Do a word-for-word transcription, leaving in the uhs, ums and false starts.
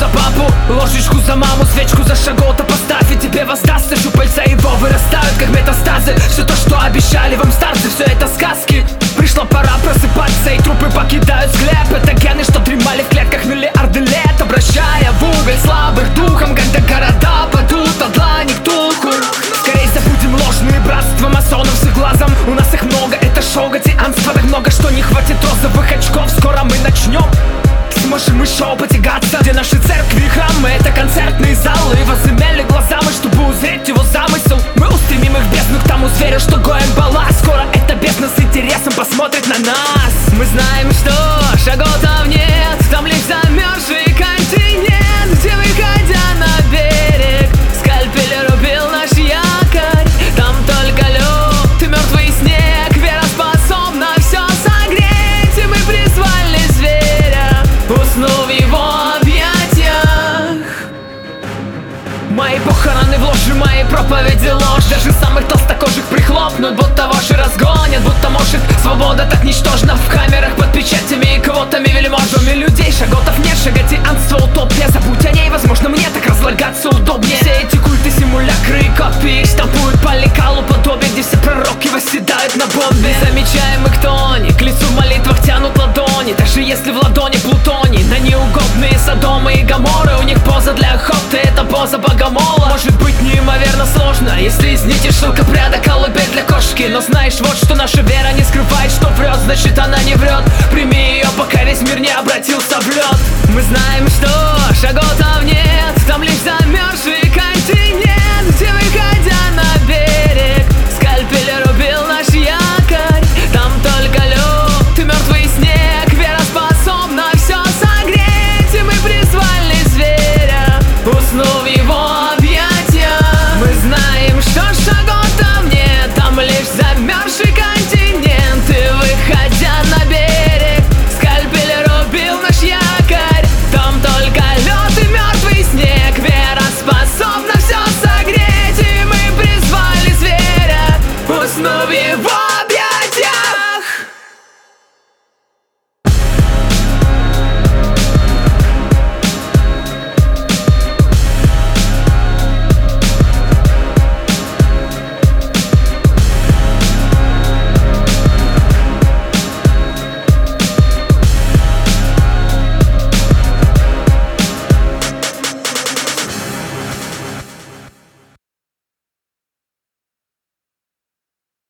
за папу, ложечку за маму, свечку за Шагота поставь, и тебе воздастся. Щупальца его вырастают, как метастазы. Все то, что обещали вам старцы, все это сказки. Пришла пора просыпаться, и трупы покидают склеп. Это гены, что дремали в клетках миллиарды лет, обращая в уголь слабых духом, когда города падут от длани к духу. Скорей забудем ложные братства масонов с их глазом. У нас их много, это шоу гадианства. Так много, что не хватит розовых очков. Скоро мы начнем, сможем еще потягаться. Где наши церкви и храмы, это концертные залы. Возымели глаза мы, чтобы узреть его замысел. Мы устремим их в бездну к тому зверю, что гоем бала. Скоро эта бездна с интересом посмотрит на нас. Мы знаем, что Шаготов нет, там лишь замерзший континент, где, выходя на берег, скальпель рубил наш якорь. Там только лед и мертвый снег, вера способна все согреть. И мы призвали зверя, уснув в его объятиях. Мои похороны в ложи, мои проповеди ложь. Даже самых толстокожих прихлопнут, будто воши разгонят. Будто может свобода так ничтожна в камерах под печатями и квотами вельможами людей. Шаготов нет, шаготианство утопия. Забудь о ней, возможно мне так разлагаться удобнее. Все эти культы, симулякры и копии штампуют по лекалу подобие, где все пророки восседают на бомбе. Замечаем мы, кто они, к лицу в молитвах тянут ладони. Даже если в ладони плутоний, на неугодные Содомы и Гоморры. У них поза для охоты, это поза богомола. Может быть неимоверно сложно, если из нити шелкопряда колыбель для кошки. Но знаешь вот что, наша вера не скрывает, что врет.